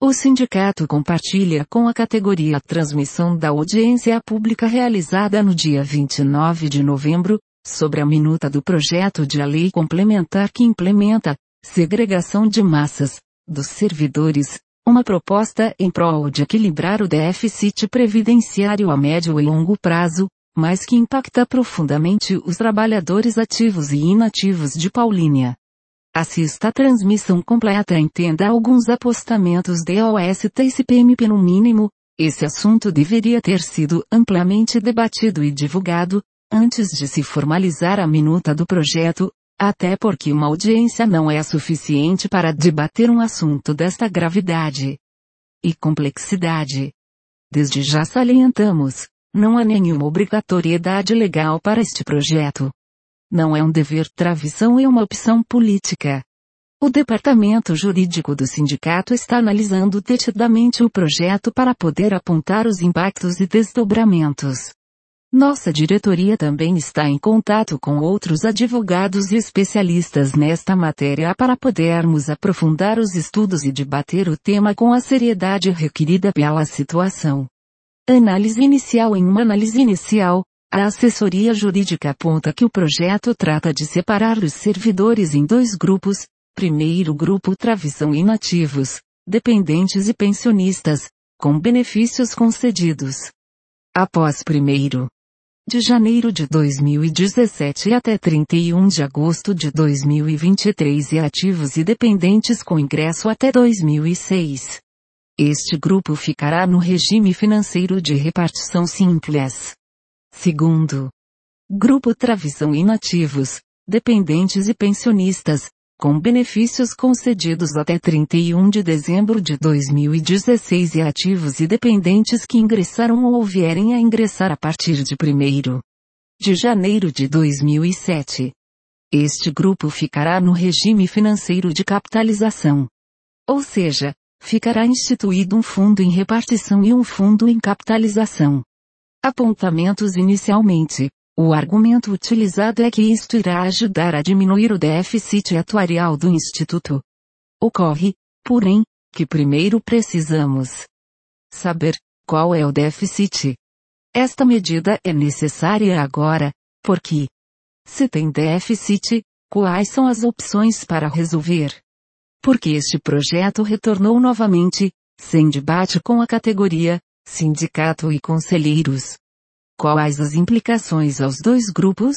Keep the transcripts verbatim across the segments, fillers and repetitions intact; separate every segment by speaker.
Speaker 1: O sindicato compartilha com a categoria a transmissão da audiência pública realizada no dia vinte e nove de novembro, sobre a minuta do projeto de lei complementar que implementa segregação de massas dos servidores, uma proposta em prol de equilibrar o déficit previdenciário a médio e longo prazo, mas que impacta profundamente os trabalhadores ativos e inativos de Paulínia. Assista a transmissão completa e entenda alguns apostamentos de O S T e C P M P no mínimo. Esse assunto deveria ter sido amplamente debatido e divulgado, antes de se formalizar a minuta do projeto, até porque uma audiência não é suficiente para debater um assunto desta gravidade e complexidade. Desde já salientamos, não há nenhuma obrigatoriedade legal para este projeto. Não é um dever travição e uma opção política. O departamento jurídico do sindicato está analisando detidamente o projeto para poder apontar os impactos e desdobramentos. Nossa diretoria também está em contato com outros advogados e especialistas nesta matéria para podermos aprofundar os estudos e debater o tema com a seriedade requerida pela situação. Análise inicial. Em uma análise inicial, a assessoria jurídica aponta que o projeto trata de separar os servidores em dois grupos. Primeiro grupo travição inativos, dependentes e pensionistas, com benefícios concedidos. Após primeiro de janeiro de dois mil e dezessete até trinta e um de agosto de dois mil e vinte e três e ativos e dependentes com ingresso até dois mil e seis. Este grupo ficará no regime financeiro de repartição simples. Segundo grupo travição inativos, dependentes e pensionistas, com benefícios concedidos até trinta e um de dezembro de dois mil e dezesseis e ativos e dependentes que ingressaram ou vierem a ingressar a partir de primeiro de janeiro de dois mil e sete. Este grupo ficará no regime financeiro de capitalização. Ou seja, ficará instituído um fundo em repartição e um fundo em capitalização. Apontamentos inicialmente. O argumento utilizado é que isto irá ajudar a diminuir o déficit atuarial do Instituto. Ocorre, porém, que primeiro precisamos saber qual é o déficit. Esta medida é necessária agora, porque, se tem déficit, quais são as opções para resolver? Porque este projeto retornou novamente, sem debate com a categoria, sindicato e conselheiros. Quais as implicações aos dois grupos?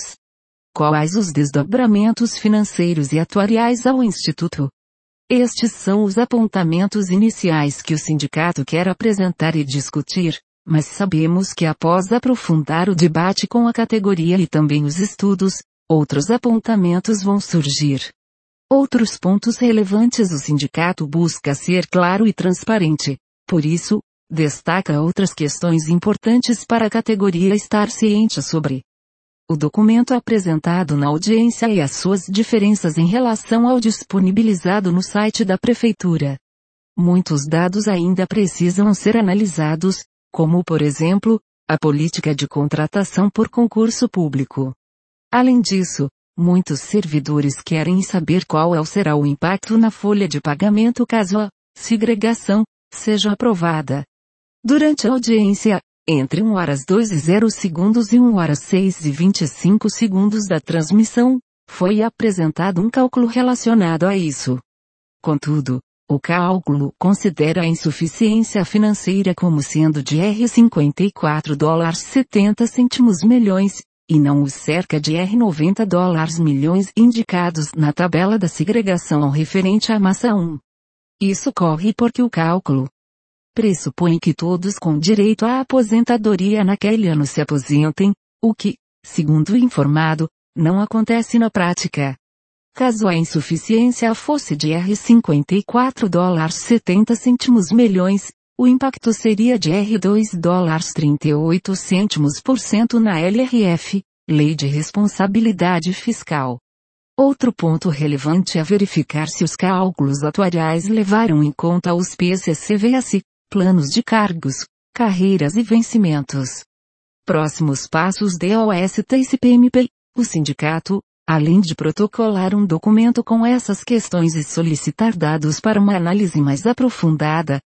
Speaker 1: Quais os desdobramentos financeiros e atuariais ao Instituto? Estes são os apontamentos iniciais que o sindicato quer apresentar e discutir, mas sabemos que após aprofundar o debate com a categoria e também os estudos, outros apontamentos vão surgir. Outros pontos relevantes. O sindicato busca ser claro e transparente, por isso, destaca outras questões importantes para a categoria estar ciente sobre. O documento apresentado na audiência e as suas diferenças em relação ao disponibilizado no site da Prefeitura. Muitos dados ainda precisam ser analisados, como por exemplo, a política de contratação por concurso público. Além disso, muitos servidores querem saber qual será o impacto na folha de pagamento caso a segregação seja aprovada. Durante a audiência, entre uma hora dois e zero segundos e uma hora seis e vinte e cinco segundos da transmissão, foi apresentado um cálculo relacionado a isso. Contudo, o cálculo considera a insuficiência financeira como sendo de R cinquenta e quatro dólares e setenta centavos milhões, e não os cerca de R noventa dólares milhões indicados na tabela da segregação referente à massa um. Isso ocorre porque o cálculo pressupõe que todos com direito à aposentadoria naquele ano se aposentem, o que, segundo o informado, não acontece na prática. Caso a insuficiência fosse de R cinquenta e quatro dólares e setenta centavos milhões, o impacto seria de R dois dólares e trinta e oito centavos por cento na L R F, Lei de Responsabilidade Fiscal. Outro ponto relevante é verificar se os cálculos atuariais levaram em conta os P C C V S, planos de cargos, carreiras e vencimentos. Próximos passos de O S T e C P M P. O sindicato, além de protocolar um documento com essas questões e solicitar dados para uma análise mais aprofundada,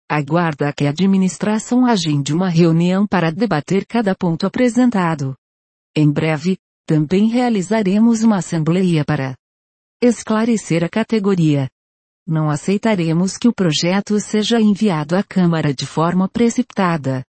Speaker 1: Aguarda que a administração agende uma reunião para debater cada ponto apresentado. Em breve, também realizaremos uma assembleia para esclarecer a categoria. Não aceitaremos que o projeto seja enviado à Câmara de forma precipitada.